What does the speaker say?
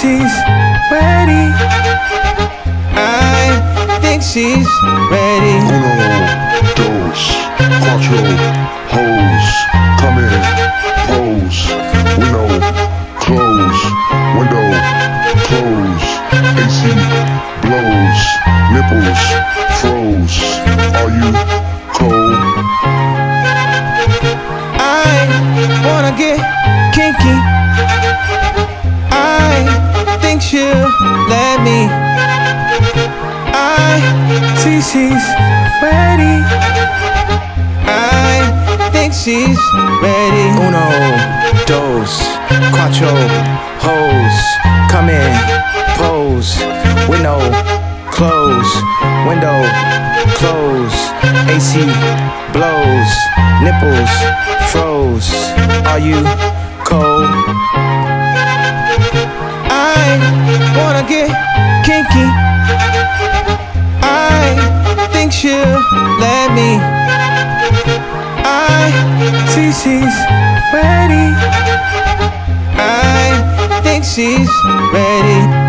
she's ready. I think she's ready. Uno, dos, cuatro, hoes, come in, pose, window, close, window, close, AC, blows, nipples, froze, are you cold? I wanna get kinky. I think she'll let me. I see she's ready. I think she's ready. Uno, dos, cuatro, hoes, come in, pose, window, close, window, close, AC, blows, nipples, froze, are you cold? I wanna get kinky. I think she'll let me. I see she's ready. I think she's ready.